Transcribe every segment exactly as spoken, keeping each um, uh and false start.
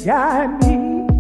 guide me.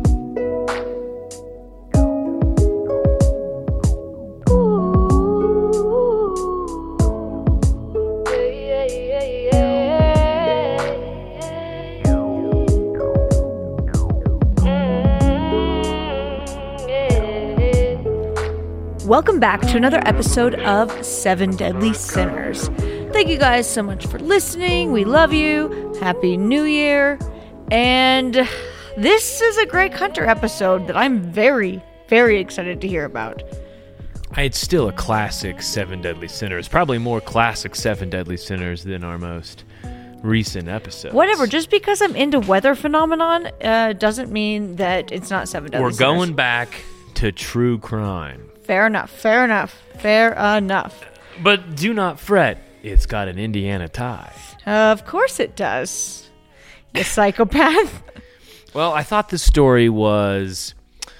Welcome back to another episode of Seven Deadly Sinners. Thank you guys so much for listening. We love you. Happy New Year. And this is a Greg Hunter episode that I'm very, very excited to hear about. It's still a classic Seven Deadly Sinners. Probably more classic Seven Deadly Sinners than our most recent episodes. Whatever. Just because I'm into weather phenomenon uh, doesn't mean that it's not Seven Deadly We're Sinners. going back to true crime. Fair enough. Fair enough. Fair enough. But do not fret. It's got an Indiana tie. Of course it does. You psychopath. Well, I thought this story was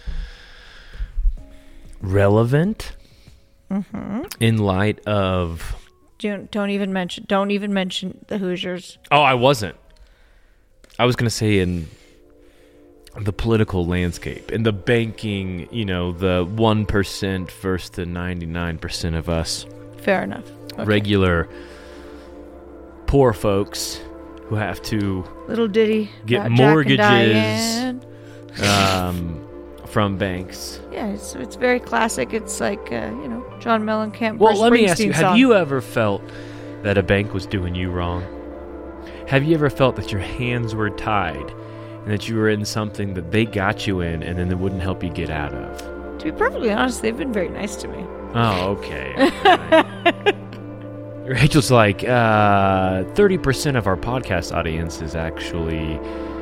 relevant mm-hmm. in light of... Don't, don't even mention. Don't even mention the Hoosiers. Oh, I wasn't. I was going to say in the political landscape, in the banking, you know, the one percent versus the ninety-nine percent of us. Fair enough. Okay. Regular poor folks who have to little ditty get about Jack and mortgages Diane. um, from banks. Yeah, it's it's very classic. It's like uh, you know, John Mellencamp. Well, Bruce let me Springsteen ask you: song. have you ever felt that a bank was doing you wrong? Have you ever felt that your hands were tied and that you were in something that they got you in and then they wouldn't help you get out of? To be perfectly honest, they've been very nice to me. Oh, okay. okay. Rachel's like, uh, thirty percent of our podcast audience is actually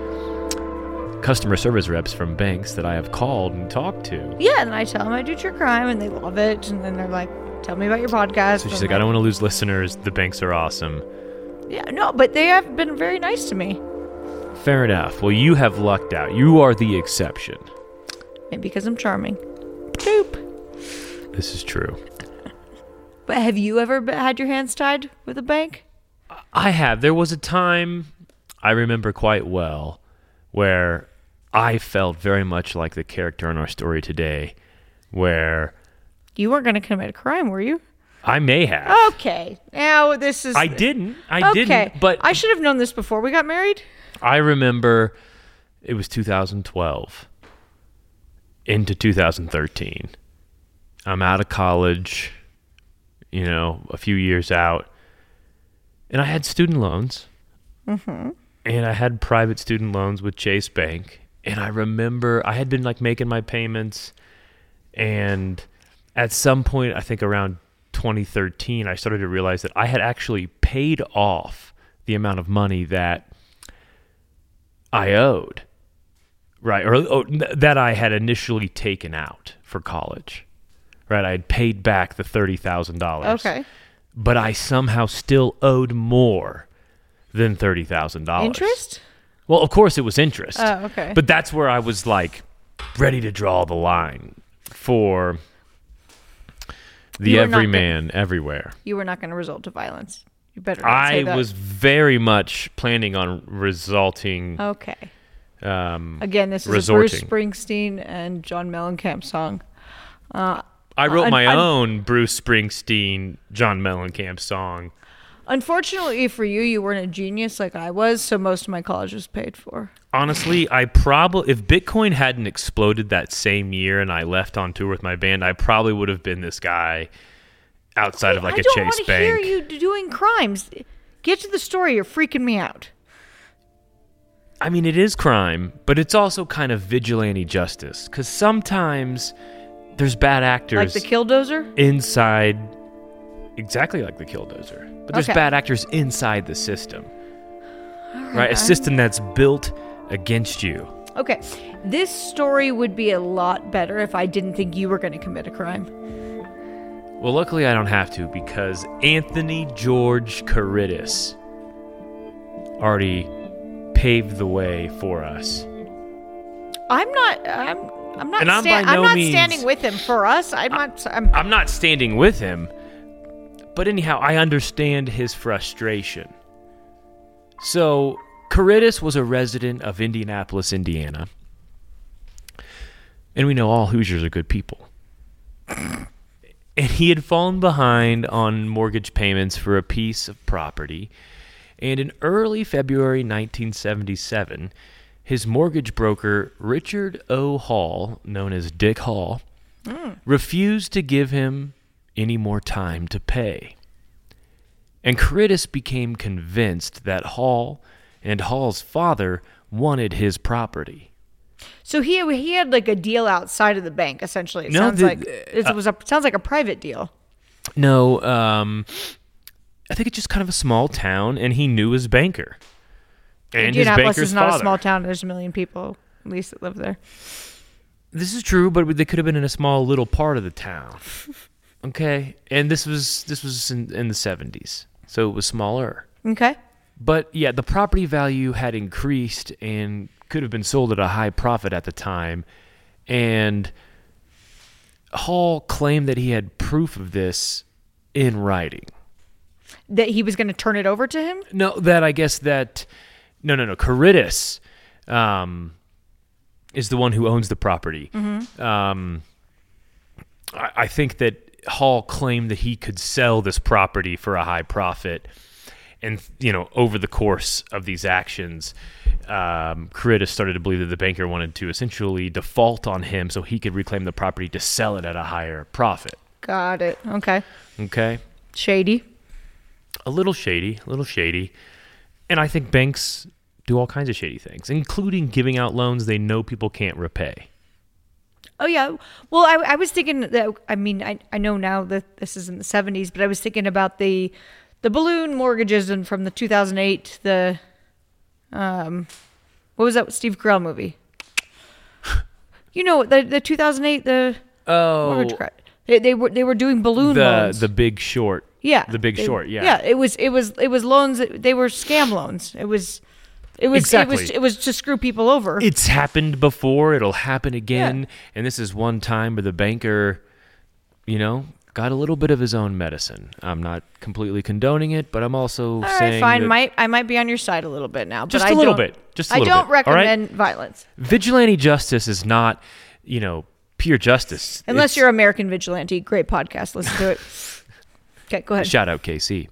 customer service reps from banks that I have called and talked to. Yeah, and I tell them I do true crime, and they love it. And then they're like, tell me about your podcast. So she's I'm like, I don't want to lose listeners. The banks are awesome. Yeah, no, but they have been very nice to me. Fair enough. Well, you have lucked out. You are the exception. Maybe because I'm charming. Doop. This is true. But have you ever be- had your hands tied with a bank? I have. There was a time I remember quite well where I felt very much like the character in our story today, where... You weren't going to commit a crime, were you? I may have. Okay. Now this is... I didn't. I okay. didn't. But I should have known this before we got married. I remember it was two thousand twelve into two thousand thirteen. I'm out of college, you know, a few years out. And I had student loans. Mm-hmm. And I had private student loans with Chase Bank. And I remember I had been like making my payments. And at some point, I think around twenty thirteen, I started to realize that I had actually paid off the amount of money that I owed, right? Or, or that I had initially taken out for college, right? I had paid back the thirty thousand dollars. Okay. But I somehow still owed more than thirty thousand dollars. Interest? Well, of course it was interest. Oh, okay. But that's where I was like ready to draw the line for the everyman gonna, everywhere. You were not going to resort to violence. You better not say I that. was very much planning on resulting. Okay. Um, Again, this is resorting. a Bruce Springsteen and John Mellencamp song. Uh, I wrote un- my un- own Bruce Springsteen, John Mellencamp song. Unfortunately for you, you weren't a genius like I was, so most of my college was paid for. Honestly, I probably, if Bitcoin hadn't exploded that same year and I left on tour with my band, I probably would have been this guy outside of like I a don't Chase want to Bank. hear you doing crimes. Get to the story. You're freaking me out. I mean, it is crime, but it's also kind of vigilante justice because sometimes there's bad actors Like the Killdozer? inside, exactly like the Killdozer, but there's Okay. bad actors inside the system, right, right? A I'm- system that's built against you. Okay. This story would be a lot better if I didn't think you were going to commit a crime. Well, luckily I don't have to because Anthony George Caritas already paved the way for us. I'm not. I'm. I'm not. And I'm sta- by I'm no not means- standing with him for us. I'm not. I'm. I'm not standing with him, but anyhow, I understand his frustration. So Caritas was a resident of Indianapolis, Indiana. And we know all Hoosiers are good people. And he had fallen behind on mortgage payments for a piece of property. And in early February nineteen seventy-seven, his mortgage broker, Richard O. Hall, known as Dick Hall, mm. refused to give him any more time to pay. And Caritas became convinced that Hall and Hall's father wanted his property. So he he had like a deal outside of the bank, essentially. It no, sounds the, like it uh, was a sounds like a private deal. No, um, I think it's just kind of a small town, and he knew his banker. And Indianapolis his banker's is not father. a small town. There's a million people, at least, that live there. This is true, but they could have been in a small little part of the town. Okay, and this was this was in, in the seventies, so it was smaller. Okay. But yeah, the property value had increased and could have been sold at a high profit at the time. And Hall claimed that he had proof of this in writing. That he was going to turn it over to him? No, that I guess that... No, no, no. Caritas um, is the one who owns the property. Mm-hmm. Um, I, I think that Hall claimed that he could sell this property for a high profit. And, you know, over the course of these actions, um, Caritas started to believe that the banker wanted to essentially default on him so he could reclaim the property to sell it at a higher profit. Got it. Okay. Okay. Shady. A little shady, a little shady. And I think banks do all kinds of shady things, including giving out loans they know people can't repay. Oh, yeah. Well, I, I was thinking that, I mean, I, I know now that this is in the seventies, but I was thinking about the the balloon mortgages and from the two thousand eight, the, um, what was that Steve Carell movie? You know, the the two thousand eight, the oh, mortgage credit. They, they were they were doing balloon the, loans. The Big Short. Yeah. The Big they, Short, yeah. Yeah, it was it was it was loans that, they were scam loans. It was it was exactly. it was it was to screw people over. It's happened before, it'll happen again, Yeah. and this is one time where the banker, you know, got a little bit of his own medicine. I'm not completely condoning it, but I'm also All saying right, fine. that Might I might be on your side a little bit now, but just I a little don't- bit. Just a little I don't bit. All right? recommend violence Vigilante justice is not, you know, pure justice. unless It's- you're American Vigilante. Great podcast. Listen to it. Okay, go ahead. Shout out K C.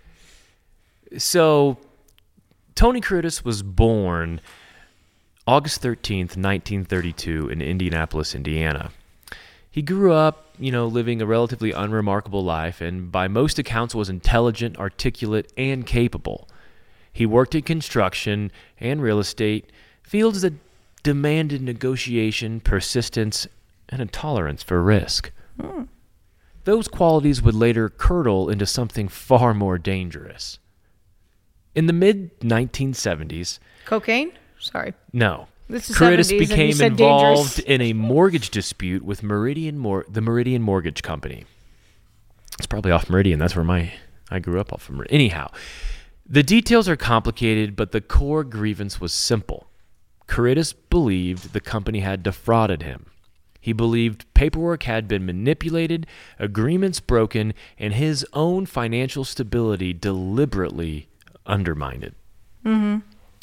So, Tony Caritas was born August thirteenth, nineteen thirty-two in Indianapolis, Indiana. He grew up, you know, living a relatively unremarkable life and by most accounts was intelligent, articulate, and capable. He worked in construction and real estate, fields that demanded negotiation, persistence, and a tolerance for risk. Hmm. Those qualities would later curdle into something far more dangerous. In the mid nineteen seventies... Cocaine? Sorry. No. This is Caritas seventies, and you became said involved dangerous. in a mortgage dispute with Meridian Mor- the Meridian Mortgage Company. It's probably off Meridian. That's where my I grew up off of Meridian. Anyhow, the details are complicated, but the core grievance was simple. Caritas believed the company had defrauded him. He believed paperwork had been manipulated, agreements broken, and his own financial stability deliberately undermined. Mm-hmm.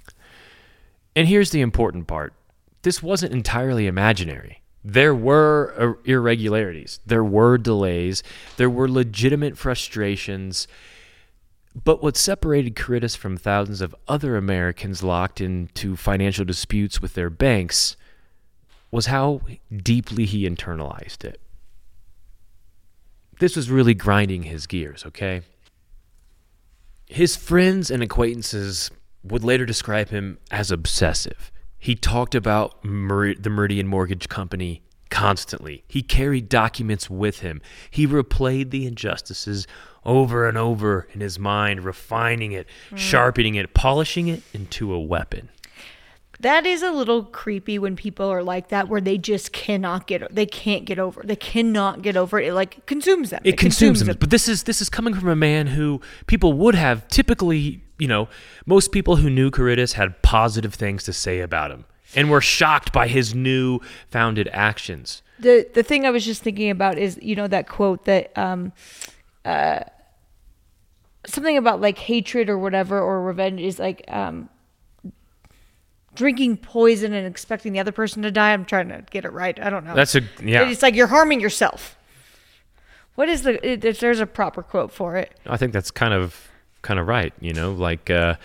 And here's the important part. This wasn't entirely imaginary. There were irregularities. There were delays. There were legitimate frustrations. But what separated Caritas from thousands of other Americans locked into financial disputes with their banks was how deeply he internalized it. This was really grinding his gears, okay? His friends and acquaintances would later describe him as obsessive. He talked about Mer- the Meridian Mortgage Company constantly. He carried documents with him. He replayed the injustices over and over in his mind, refining it, mm. sharpening it, polishing it into a weapon. That is a little creepy when people are like that, where they just cannot get, they can't get over, they cannot get over it. It like consumes them. It, it consumes, consumes them. them. But this is this is coming from a man who people would have typically, you know, most people who knew Caritas had positive things to say about him and were shocked by his new founded actions. The the thing I was just thinking about is, you know, that quote that um, uh, something about like hatred or whatever or revenge is like. Um, drinking poison and expecting the other person to die. I'm trying to get it right. I don't know. That's a, yeah. It's like you're harming yourself. What is the, it, there's a proper quote for it. I think that's kind of, kind of right. You know, like uh,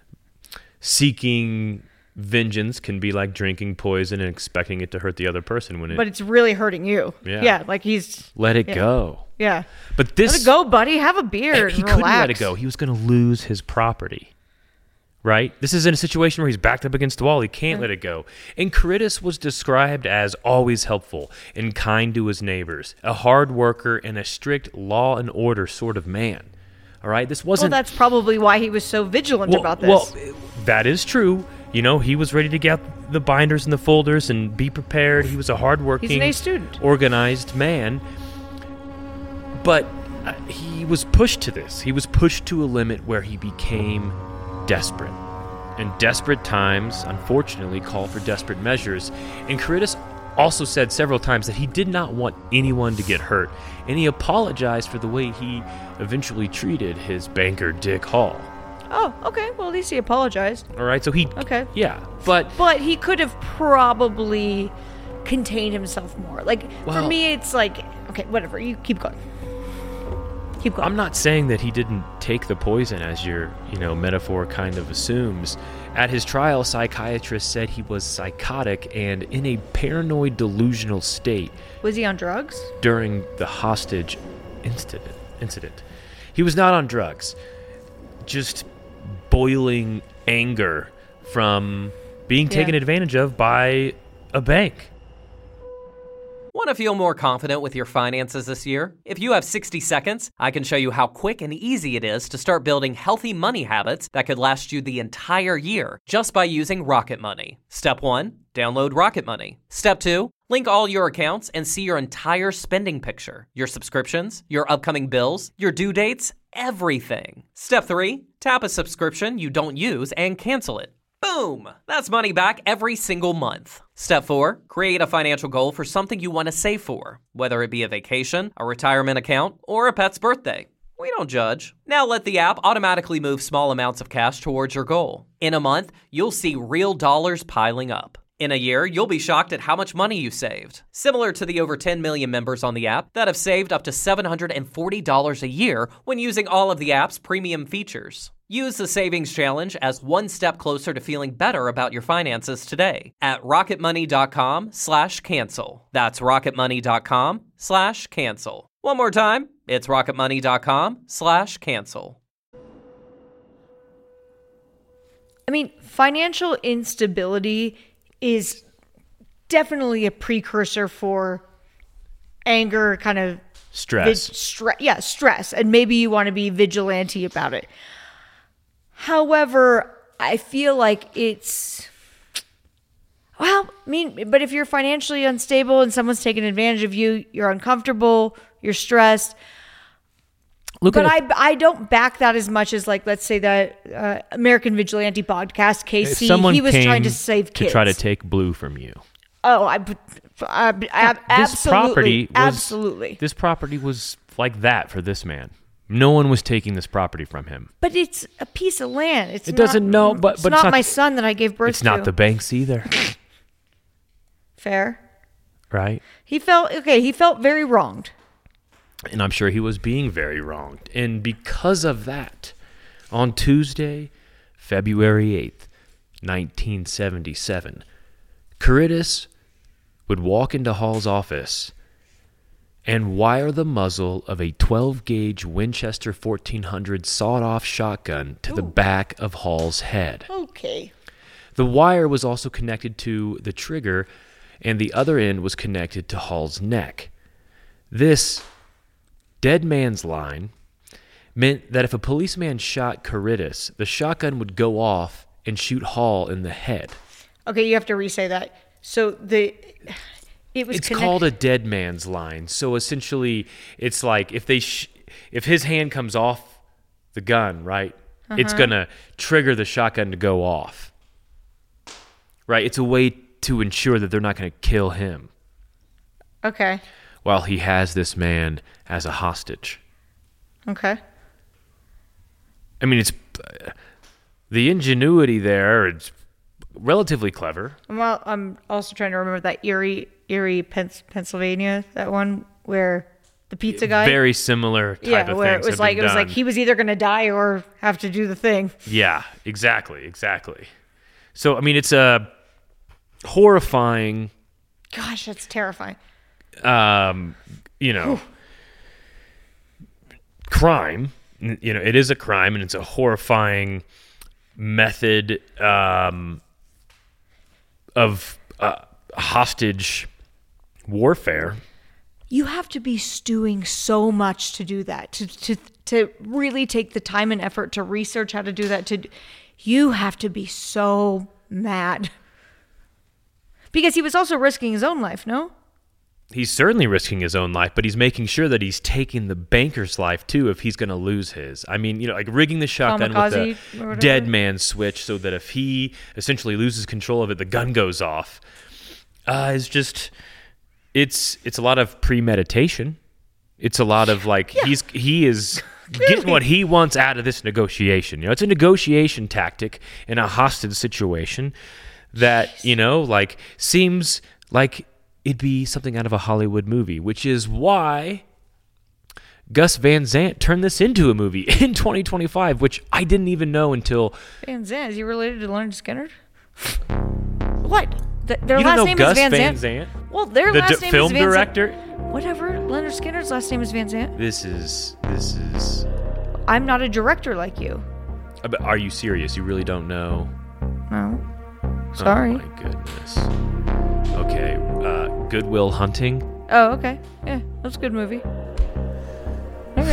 seeking vengeance can be like drinking poison and expecting it to hurt the other person when it. But it's really hurting you. Yeah. Yeah. Like he's. Let it yeah. go. Yeah. But this. Let it go, buddy. Have a beer. He and couldn't relax. let it go. He was going to lose his property. Right? This is in a situation where he's backed up against the wall. He can't let it go. And Caritas was described as always helpful and kind to his neighbors, a hard worker and a strict law and order sort of man. All right? This wasn't... Well, that's probably why he was so vigilant well, about this. Well, that is true. You know, he was ready to get the binders and the folders and be prepared. He was a hardworking, he's an A student. organized man. But uh, he was pushed to this. He was pushed to a limit where he became desperate. And desperate times, unfortunately, call for desperate measures. And Caritas also said several times that he did not want anyone to get hurt. And he apologized for the way he eventually treated his banker, Dick Hall. Oh, okay. Well, at least he apologized. All right, so he... Okay. Yeah, but... But he could have probably contained himself more. Like, Well- for me, it's like, okay, whatever. You keep going. Keep going. I'm not saying that he didn't take the poison, as your, you know, metaphor kind of assumes. At his trial, psychiatrists said he was psychotic and in a paranoid delusional state Was he on drugs? during the hostage incident. Incident. He was not on drugs. Just boiling anger from being Yeah. taken advantage of by a bank. Want to feel more confident with your finances this year? If you have sixty seconds, I can show you how quick and easy it is to start building healthy money habits that could last you the entire year just by using Rocket Money. Step one, download Rocket Money. Step two, link all your accounts and see your entire spending picture, your subscriptions, your upcoming bills, your due dates, everything. Step three, tap a subscription you don't use and cancel it. Boom! That's money back every single month. Step four, create a financial goal for something you want to save for, whether it be a vacation, a retirement account, or a pet's birthday. We don't judge. Now let the app automatically move small amounts of cash towards your goal. In a month, you'll see real dollars piling up. In a year, you'll be shocked at how much money you saved. Similar to the over ten million members on the app that have saved up to seven hundred forty dollars a year when using all of the app's premium features. Use the Savings Challenge as one step closer to feeling better about your finances today at rocketmoney.com slash cancel. That's rocketmoney.com slash cancel. One more time, it's rocketmoney.com slash cancel. I mean, financial instability is definitely a precursor for anger, kind of Stress. vid- stre- yeah, stress, and maybe you want to be vigilante about it. However, I feel like it's, well, I mean, but if you're financially unstable and someone's taking advantage of you, you're uncomfortable, you're stressed. Look But at I, I don't back that as much as, like, let's say that uh, American Vigilante podcast, K if C, someone he was came trying to save kids. to try to take Blue from you. Oh, I, I, I, I This absolutely, property was, absolutely. This property was like that for this man. No one was taking this property from him. But it's a piece of land. It's It not, doesn't know, but it's but not, it's not my son that I gave birth It's to. not the bank's either, Fair. right? He felt okay. He felt very wronged. And I'm sure he was being very wronged. And because of that, on Tuesday, February eighth, nineteen seventy-seven, Caritas would walk into Hall's office and wire the muzzle of a twelve-gauge Winchester fourteen hundred sawed-off shotgun to the Ooh. back of Hall's head. Okay. The wire was also connected to the trigger, and the other end was connected to Hall's neck. This dead man's line meant that if a policeman shot Caritas, the shotgun would go off and shoot Hall in the head. Okay, you have to re-say that. So the it was It's connect- called a dead man's line. So essentially, it's like if they sh- if his hand comes off the gun, right, it's gonna trigger the shotgun to go off. Right? It's a way to ensure that they're not going to kill him Okay. while he has this man as a hostage. Okay. I mean, it's uh, the ingenuity there. It's relatively clever. Well, I'm also trying to remember that Erie, Erie, Pens- Pennsylvania, that one where the pizza guy. Very similar type yeah, of where things it was have like been it was done. like he was either going to die or have to do the thing. Yeah, exactly, exactly. So I mean, it's a horrifying. Gosh, that's terrifying. Um, you know, Whew. crime. You know, it is a crime, and it's a horrifying method um, of uh, hostage warfare. You have to be stewing so much to do that, to to to really take the time and effort to research how to do that. To you have to be so mad because he was also risking his own life. No, he's certainly risking his own life, but he's making sure that he's taking the banker's life too if he's going to lose his. I mean, you know, like rigging the shotgun Kamikaze with a dead man switch so that if he essentially loses control of it, the gun goes off. Uh, is just. It's it's a lot of premeditation. It's a lot of like yeah. he's he is getting what he wants out of this negotiation. You know, it's a negotiation tactic in a hostage situation that Jeez. you know like seems like it'd be something out of a Hollywood movie, which is why Gus Van Sant turned this into a movie in twenty twenty-five, which I didn't even know until. Van Sant, is he related to Leonard Skinner? What? The, their you last don't know name Gus is Van, Van Zant. Sant? Well, their the last d- name film is Van director. Sant. Whatever. Leonard Skinner's last name is Van Sant. This is this is. I'm not a director like you. Are you serious? You really don't know? No. Sorry. Oh my goodness. Okay. Uh, Good Will Hunting. Oh, okay. Yeah, that's a good movie. Okay.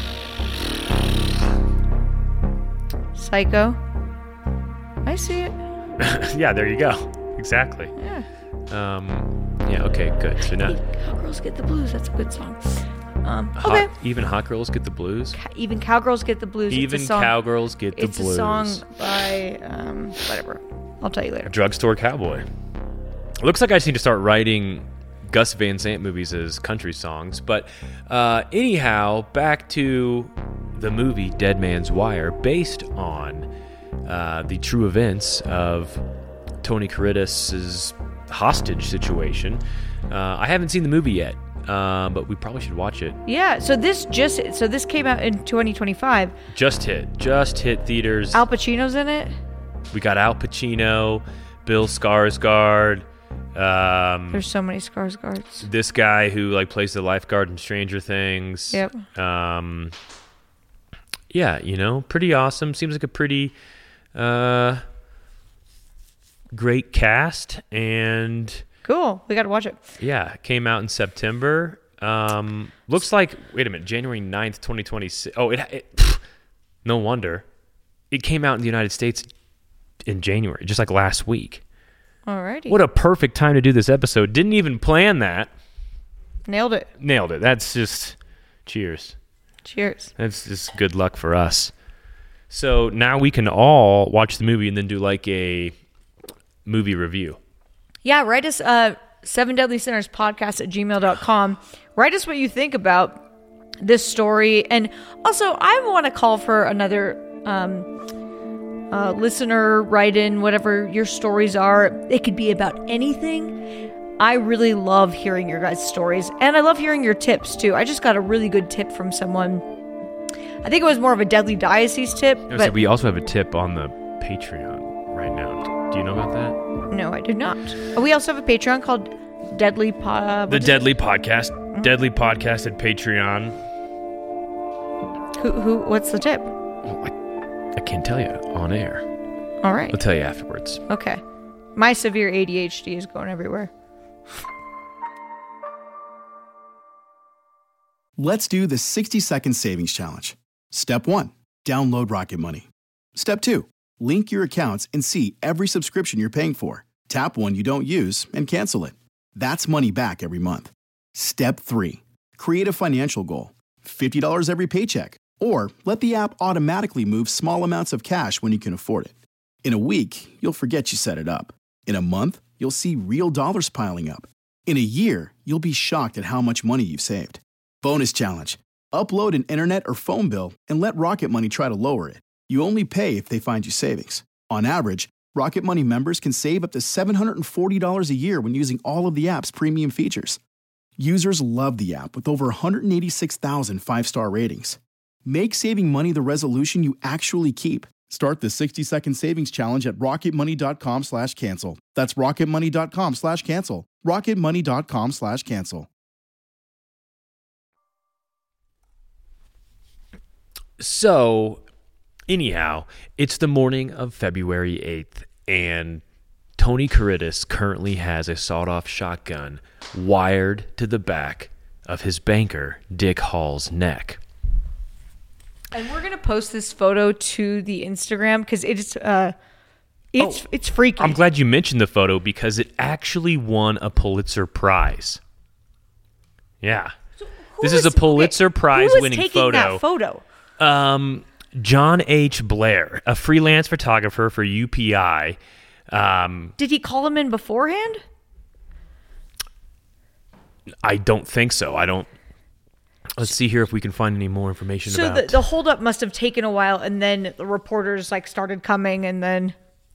Psycho. I see it. Yeah, there you go. Exactly. Yeah. Um, yeah, okay, good. So now... Cowgirls Get the Blues. That's a good song. Um, hot, okay. Even Hot Girls Get the Blues? Ca- even Cowgirls Get the Blues. Even it's a song, Cowgirls Get the it's Blues. It's a song by, um, whatever. I'll tell you later. Drugstore Cowboy. It looks like I just need to start writing Gus Van Sant movies as country songs. But uh, anyhow, back to the movie Dead Man's Wire, based on uh, the true events of Tony Kiridis' hostage situation. Uh, I haven't seen the movie yet, uh, but we probably should watch it. Yeah, so this just so this came out in twenty twenty-five. Just hit, just hit theaters. Al Pacino's in it. We got Al Pacino, Bill Skarsgård. Um, There's so many Skarsgårds. This guy who like plays the lifeguard in Stranger Things. Yep. Um, yeah, you know, pretty awesome. Seems like a pretty uh, great cast and. Cool. We got to watch it. Yeah, it came out in September. Um, looks like, wait a minute, January ninth, twenty twenty-six. Oh, it, it pff, no wonder. It came out in the United States in January, just like last week. Alrighty. What a perfect time to do this episode. Didn't even plan that. Nailed it. Nailed it. That's just, cheers. Cheers. That's just good luck for us. So now we can all watch the movie and then do like a movie review. Yeah, write us uh, seven deadly sinners podcast at gmail dot com. Write us what you think about this story. And also, I want to call for another um, uh, listener write-in, whatever your stories are. It could be about anything. I really love hearing your guys' stories. And I love hearing your tips, too. I just got a really good tip from someone. I think it was more of a Deadly Diocese tip. No, but so we also have a tip on the Patreon right now. Do you know about that? No, I do not. We also have a Patreon called Deadly Pod. The Deadly Podcast. Mm-hmm. Deadly Podcast at Patreon. Who? Who? What's the tip? Well, I, I can't tell you on air. All right. I'll tell you afterwards. Okay. My severe A D H D is going everywhere. Let's do the sixty second savings challenge. Step one, download Rocket Money. Step two, link your accounts and see every subscription you're paying for. Tap one you don't use and cancel it. That's money back every month. Step three, create a financial goal. fifty dollars every paycheck. Or let the app automatically move small amounts of cash when you can afford it. In a week, you'll forget you set it up. In a month, you'll see real dollars piling up. In a year, you'll be shocked at how much money you've saved. Bonus challenge. Upload an internet or phone bill and let Rocket Money try to lower it. You only pay if they find you savings. On average, Rocket Money members can save up to seven hundred forty dollars a year when using all of the app's premium features. Users love the app with over one hundred eighty-six thousand five-star ratings. Make saving money the resolution you actually keep. Start the sixty-second savings challenge at rocketmoney.com slash cancel. That's rocketmoney.com slash cancel. rocketmoney.com slash cancel. So, anyhow, it's the morning of February eighth, and Tony Kiridis currently has a sawed-off shotgun wired to the back of his banker, Dick Hall's neck. And we're going to post this photo to the Instagram because it's uh, it's oh, it's freaky. I'm glad you mentioned the photo because it actually won a Pulitzer Prize. Yeah. So this is, is a Pulitzer okay, Prize winning taking photo. That photo? Um, John H. Blair, a freelance photographer for U P I. Um, Did he call him in beforehand? I don't think so. I don't. Let's see here if we can find any more information so about. So the, the holdup must have taken a while, and then the reporters like started coming, and then.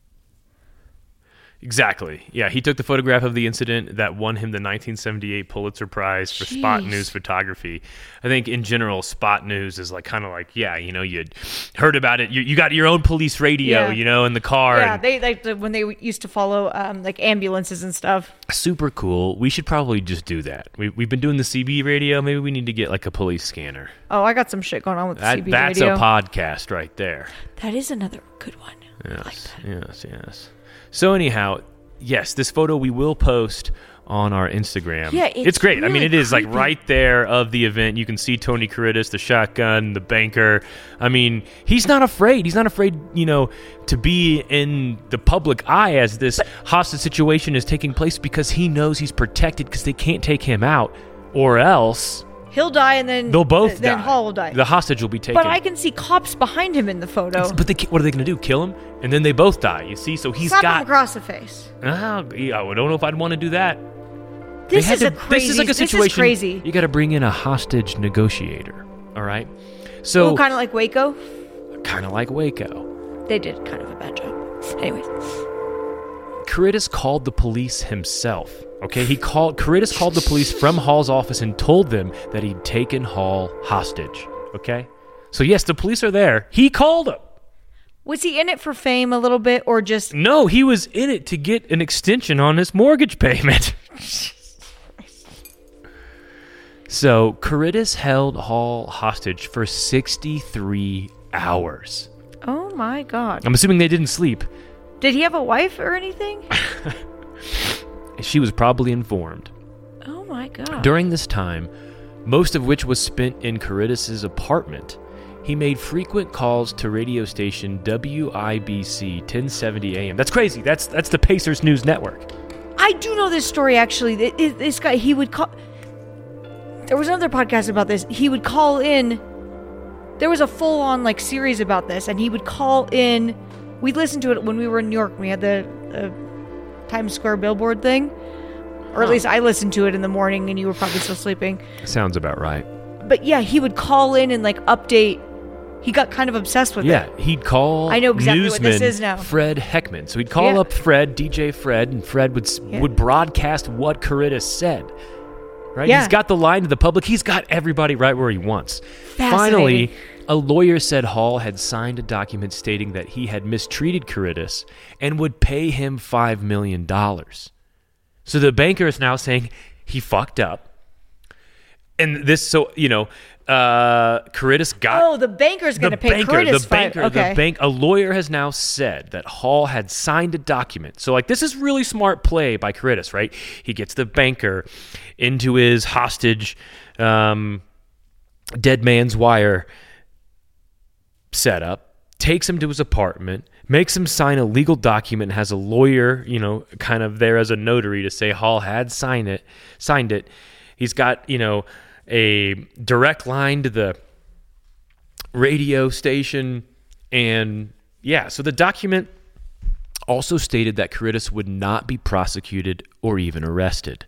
Exactly. Yeah, he took the photograph of the incident that won him the nineteen seventy-eight Pulitzer Prize for Jeez. spot news photography. I think in general, spot news is like kind of like, yeah, you know, you'd heard about it. You, you got your own police radio, yeah. you know, in the car. Yeah, and they like when they used to follow um, like ambulances and stuff. Super cool. We should probably just do that. We, we've been doing the C B radio. Maybe we need to get like a police scanner. Oh, I got some shit going on with the that, C B that's radio. That's a podcast right there. That is another good one. Yes, like yes, yes. So anyhow, yes, this photo we will post on our Instagram. Yeah, it's, it's great. really I mean, it is creepy. like right there of the event. You can see Tony Kiridis, the shotgun, the banker. I mean, he's not afraid. He's not afraid, you know, to be in the public eye as this but, hostage situation is taking place because he knows he's protected because they can't take him out or else he'll die and then they'll both th- then die. Hall will die. The hostage will be taken. But I can see cops behind him in the photo. But they, what are they going to do? Kill him? And then they both die, you see? So he's Slap got... him across the face. Oh, yeah, I don't know if I'd want to do that. This is to, a crazy... This is like a situation... This is crazy. You got to bring in a hostage negotiator, all right? So... Oh, kind of like Waco? Kind of like Waco. They did kind of a bad job. Anyways. Kiridis called the police himself, okay? He called... Kiridis called the police from Hall's office and told them that he'd taken Hall hostage, okay? So yes, the police are there. He called them. Was he in it for fame a little bit or just... No, he was in it to get an extension on his mortgage payment. So, Kiridis held Hall hostage for sixty-three hours. Oh my God. I'm assuming they didn't sleep. Did he have a wife or anything? She was probably informed. Oh my God. During this time, most of which was spent in Kiridis' apartment, he made frequent calls to radio station W I B C ten seventy A M. That's crazy. That's that's the Pacers News Network. I do know this story, actually. This guy, he would call... There was another podcast about this. He would call in... There was a full-on like series about this, and he would call in... We listened to it when we were in New York. We had the, the Times Square billboard thing. Or at huh. least I listened to it in the morning, and you were probably still sleeping. Sounds about right. But yeah, he would call in and like update... He got kind of obsessed with yeah, it. Yeah, he'd call I know exactly newsman what this is now. Fred Heckman. So he'd call yeah. up Fred, D J Fred, and Fred would yeah. would broadcast what Kiridis said. Right? Yeah. He's got the line to the public. He's got everybody right where he wants. Finally, a lawyer said Hall had signed a document stating that he had mistreated Kiridis and would pay him five million dollars. So the banker is now saying he fucked up. And this, so, you know, uh, Kiridis got... Oh, the banker's going to pay banker, Kiridis the banker, five. Okay. The bank, a lawyer has now said that Hall had signed a document. So, like, this is really smart play by Kiridis, right? He gets the banker into his hostage, um, dead man's wire setup, takes him to his apartment, makes him sign a legal document, has a lawyer, you know, kind of there as a notary to say Hall had signed it, signed it. He's got, you know, a direct line to the radio station. And yeah, so the document also stated that Kiridis would not be prosecuted or even arrested.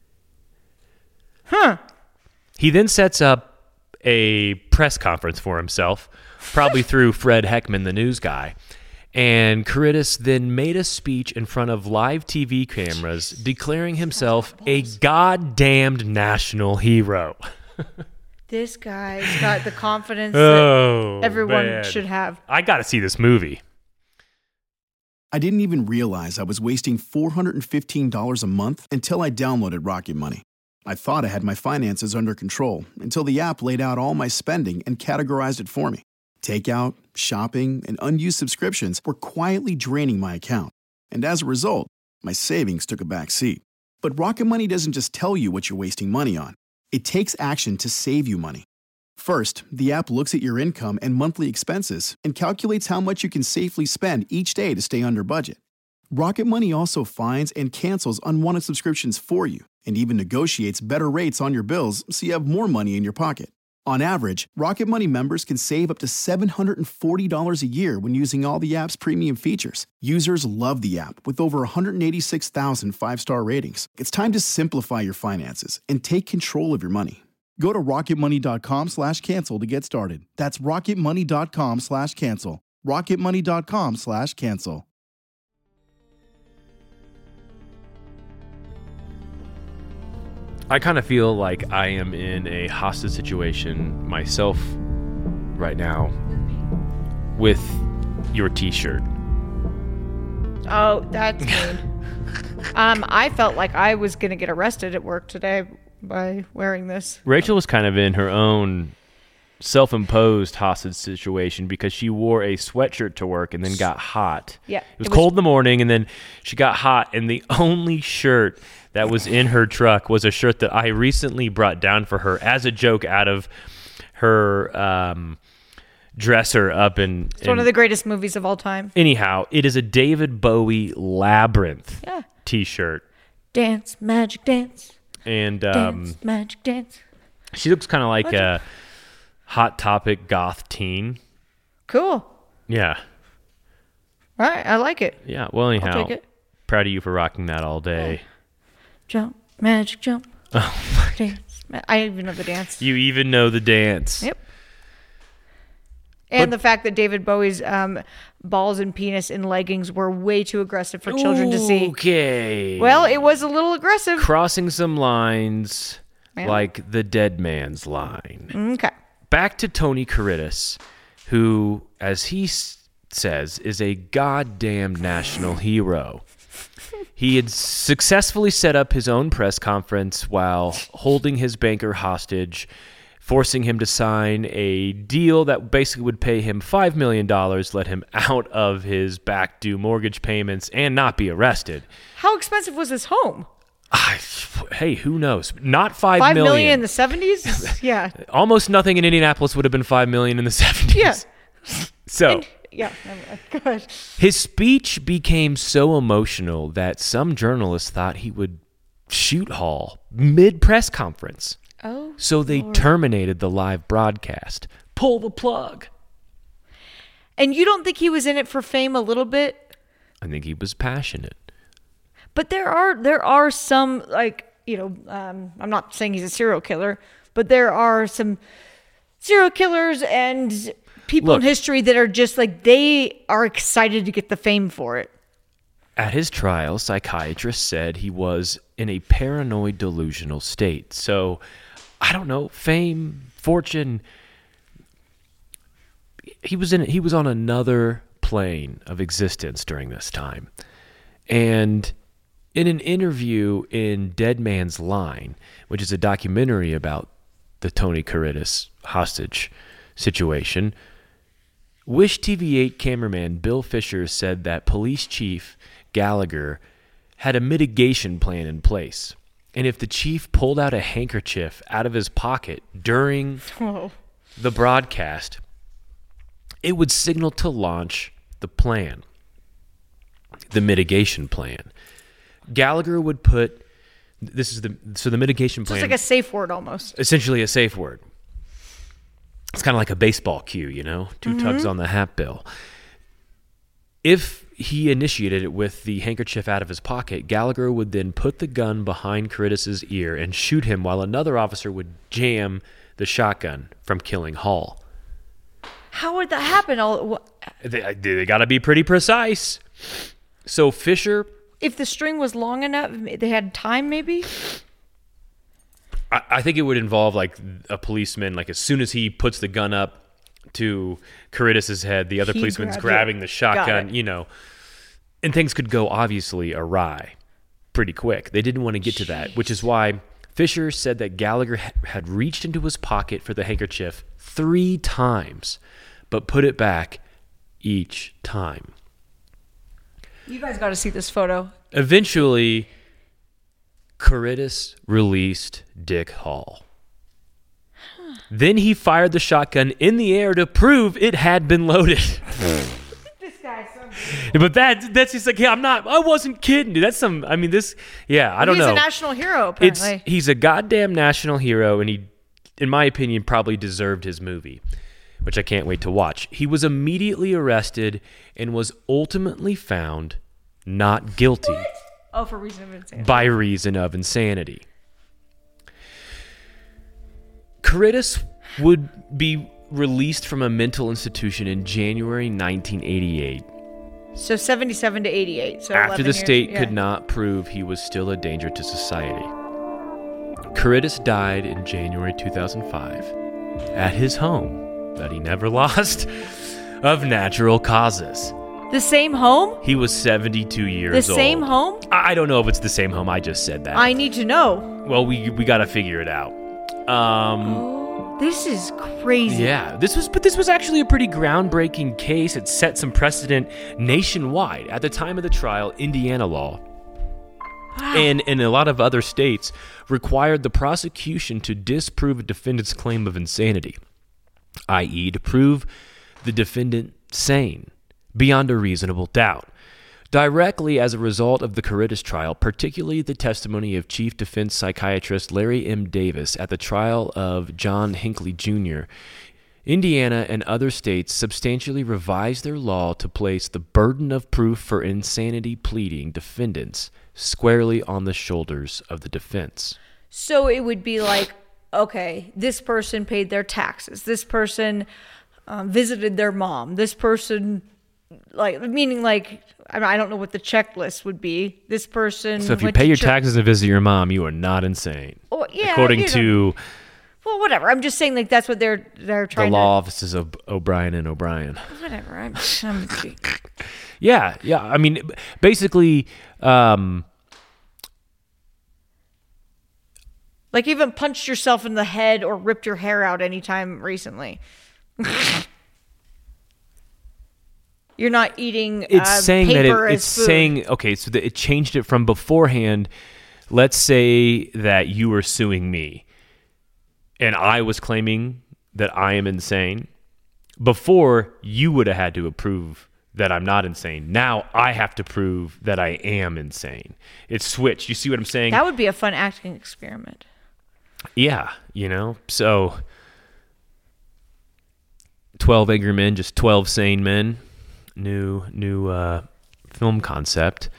Huh. He then sets up a press conference for himself, probably through Fred Heckman, the news guy. And Caritas then made a speech in front of live T V cameras declaring himself a goddamned national hero. This guy's got the confidence Oh, that everyone man. should have. I got to see this movie. I didn't even realize I was wasting four hundred fifteen dollars a month until I downloaded Rocket Money. I thought I had my finances under control until the app laid out all my spending and categorized it for me. Takeout, shopping, and unused subscriptions were quietly draining my account. And as a result, my savings took a back seat. But Rocket Money doesn't just tell you what you're wasting money on. It takes action to save you money. First, the app looks at your income and monthly expenses and calculates how much you can safely spend each day to stay under budget. Rocket Money also finds and cancels unwanted subscriptions for you and even negotiates better rates on your bills so you have more money in your pocket. On average, Rocket Money members can save up to seven hundred forty dollars a year when using all the app's premium features. Users love the app with over one hundred eighty-six thousand five-star ratings. It's time to simplify your finances and take control of your money. Go to rocketmoney.com slash cancel to get started. That's rocketmoney.com slash cancel. rocketmoney.com slash cancel. I kind of feel like I am in a hostage situation myself right now with your t-shirt. Oh, that's mean. um, I felt like I was going to get arrested at work today by wearing this. Rachel was kind of in her own self-imposed hostage situation because she wore a sweatshirt to work and then got hot. Yeah. It was, it was cold in the morning and then she got hot, and the only shirt that was in her truck was a shirt that I recently brought down for her as a joke out of her um, dresser up in... It's one of the greatest movies of all time. Anyhow, it is a David Bowie Labyrinth Yeah. t-shirt. Dance, magic dance. And um, Dance, magic dance. she looks kind of like Magic. a Hot Topic goth teen. Cool. Yeah. All right, I like it. Yeah, well, anyhow, I'll take it. proud of you for rocking that all day. Jump, magic jump. Oh, Dance. Ma- I even know the dance. you even know the dance. Yep. And But- the fact that David Bowie's um, balls and penis in leggings were way too aggressive for children to see. Okay. Well, it was a little aggressive. Crossing some lines Yeah. like the dead man's line. Okay. Back to Tony Caritas, who, as he s- says, is a goddamn national hero. He had successfully set up his own press conference while holding his banker hostage, forcing him to sign a deal that basically would pay him five million dollars, let him out of his back due mortgage payments, and not be arrested. How expensive was his home? I, hey, who knows? Not five, Five million. million in the seventies? Yeah. Almost nothing in Indianapolis would have been five million in the seventies. Yeah. So Yeah. never mind. Go ahead. his speech became so emotional that some journalists thought he would shoot Hall mid press conference. Oh. So they Lord. terminated the live broadcast. Pull the plug. And you don't think he was in it for fame a little bit? I think he was passionate. But there are there are some, like, you know, um, I'm not saying he's a serial killer, but there are some serial killers and people Look. in history that are just like, they are excited to get the fame for it. At his trial, psychiatrists said he was in a paranoid delusional state. So, I don't know, fame, fortune, he was in he was on another plane of existence during this time. And in an interview in Dead Man's Line, which is a documentary about the Tony Caritas hostage situation, Wish T V eight cameraman Bill Fisher said that police chief Gallagher had a mitigation plan in place. And if the chief pulled out a handkerchief out of his pocket during Oh. the broadcast, it would signal to launch the plan, the mitigation plan. Gallagher would put, this is the, so the mitigation So plan. it's like a safe word almost. Essentially a safe word. It's kind of like a baseball cue, you know, two Mm-hmm. tugs on the hat bill. If he initiated it with the handkerchief out of his pocket, Gallagher would then put the gun behind Caritas' ear and shoot him while another officer would jam the shotgun from killing Hall. How would that happen? All They, they got to be pretty precise. So Fisher, if the string was long enough, they had time maybe. I, I think it would involve like a policeman. Like as soon as he puts the gun up to Caritas' head, the other He policeman's grabs grabbing it. the Got shotgun. it. You know, and things could go obviously awry pretty quick. They didn't want to get to that, which is why Fisher said that Gallagher ha- had reached into his pocket for the handkerchief three times, but put it back each time. You guys got to see this photo. Eventually, Caritas released Dick Hall. Then he fired the shotgun in the air to prove it had been loaded. This guy's so But that that's just like, yeah, I'm not, I wasn't kidding, dude. That's some, I mean, this, yeah, I don't He's know. a national hero, It's apparently. He's a goddamn national hero, and he, in my opinion, probably deserved his movie, which I can't wait to watch. He was immediately arrested and was ultimately found not guilty Oh, for reason of insanity. by reason of insanity. Caritas would be released from a mental institution in January nineteen eighty-eight So seventy-seven to eighty-eight. So after eleven the years, state yeah. could not prove he was still a danger to society. Caritas died in January two thousand five at his home that he never lost of natural causes. The same home? He was seventy-two years The old. same home? I I don't know if it's the same home. I just said that. I need to know. well, we we got to figure it out. Um, Oh, this is crazy. yeah, this was, but this was actually a pretty groundbreaking case. It set some precedent nationwide. At the time of the trial, Indiana law and in a lot of other states required the prosecution to disprove a defendant's claim of insanity, that is, to prove the defendant sane beyond a reasonable doubt. Directly as a result of the Caritas trial, particularly the testimony of Chief Defense Psychiatrist Larry M. Davis at the trial of John Hinckley Junior, Indiana and other states substantially revised their law to place the burden of proof for insanity pleading defendants squarely on the shoulders of the defense. So it would be like, okay, this person paid their taxes. This person um, visited their mom. This person, like, meaning like, I mean, I don't know what the checklist would be. This person. So if you went pay to your church- taxes and visit your mom, you are not insane. Oh, yeah, According you know. to Well, whatever. I'm just saying, like, that's what they're they're the trying law offices of O'Brien and O'Brien. to. Whatever. I'm. I'm Yeah, yeah. I mean, basically, um, like, you haven't punched yourself in the head or ripped your hair out anytime recently. You're not eating it's uh, saying that paper it, as it's food. saying okay, so that it changed it from beforehand. Let's say that you were suing me, and I was claiming that I am insane. Before, you would have had to approve that I'm not insane. Now I have to prove that I am insane. It's switched. You see what I'm saying? That would be a fun acting experiment. Yeah, you know. So twelve angry men, just twelve sane men. New new uh, film concept.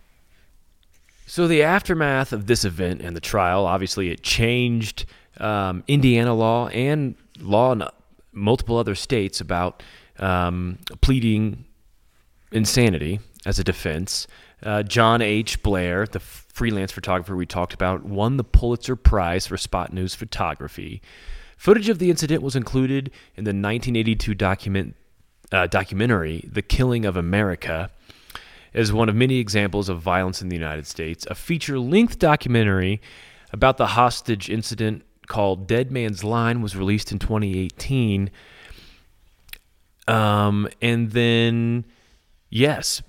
So the aftermath of this event and the trial, obviously it changed um, Indiana law and law in multiple other states about um, pleading insanity as a defense. Uh, John H. Blair, the freelance photographer we talked about, won the Pulitzer Prize for Spot News photography. Footage of the incident was included in the nineteen eighty-two document uh, documentary The Killing of America as one of many examples of violence in the United States. A feature-length documentary about the hostage incident called Dead Man's Line was released in twenty eighteen. Um, and then, yes,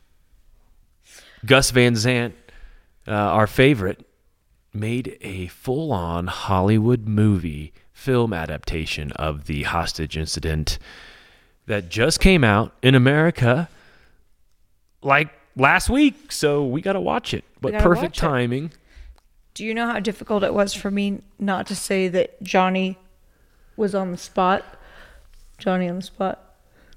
Gus Van Sant, uh, our favorite, made a full-on Hollywood movie film adaptation of the hostage incident that just came out in America like last week. So we got to watch it. But gotta perfect watch it. timing. Do you know how difficult it was for me not to say that Johnny was on the spot? Johnny on the spot.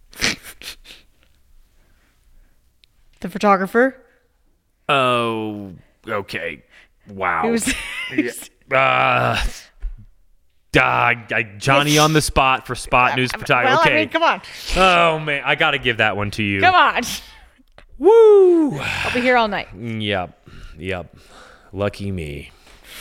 The photographer. Oh, okay. Wow. It was. Uh, Ah, I, Johnny on the spot for spot news photography. Well, okay. I mean, come on. Oh, man. I got to give that one to you. Come on. Woo. I'll be here all night. Yep. Yep. Lucky me.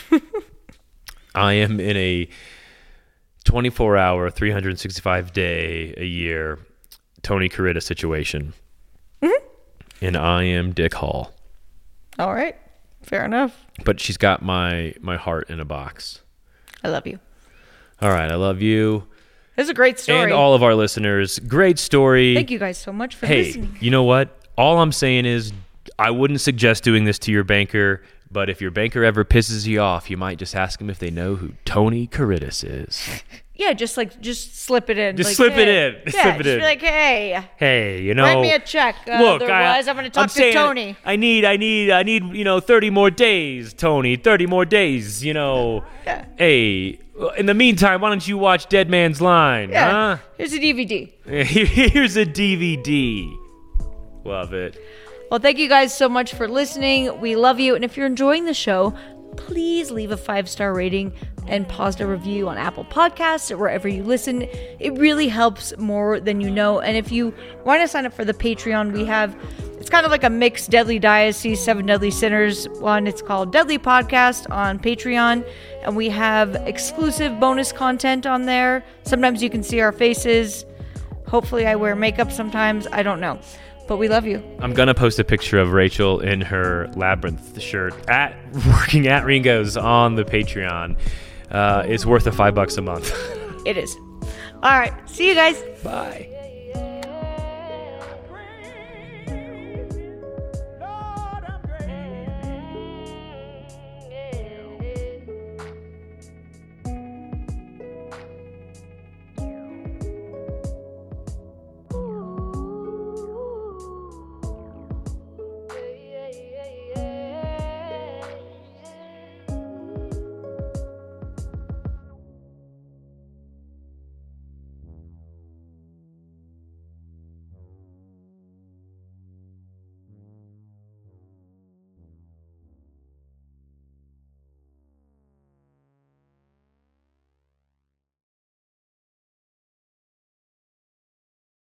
I am in a twenty-four hour, three hundred sixty-five day a year Tony Corita situation. Mm-hmm. And I am Dick Hall. All right. Fair enough. But she's got my, my heart in a box. I love you. All right. I love you. This is a great story. And all of our listeners. Great story. Thank you guys so much for hey, listening. Hey, you know what? All I'm saying is I wouldn't suggest doing this to your banker, but if your banker ever pisses you off, you might just ask them if they know who Tony Caritas is. Yeah, just like, just slip it in. Just like, slip hey. it in. Yeah, slip it just in. be like, hey. Hey, you know. Write me a check. Uh, look, otherwise, I, I'm going to talk I'm to saying, Tony. I need, I need, I need, you know, thirty more days, Tony. thirty more days, you know. Yeah. Hey, in the meantime, why don't you watch Dead Man's Line, Yeah. huh? Here's a D V D. Here's a D V D. Love it. Well, thank you guys so much for listening. We love you. And if you're enjoying the show, please leave a five-star rating and positive review on Apple Podcasts or wherever you listen. It really helps more than you know. And if you want to sign up for the Patreon, we have, it's kind of like a mixed Deadly Diocese, Seven Deadly Sinners one. It's called Deadly Podcast on Patreon. And we have exclusive bonus content on there. Sometimes you can see our faces. Hopefully I wear makeup sometimes. I don't know. But we love you. I'm going to post a picture of Rachel in her Labyrinth shirt at working at Ringo's on the Patreon. Uh, it's worth a five bucks a month. It is. All right. See you guys. Bye.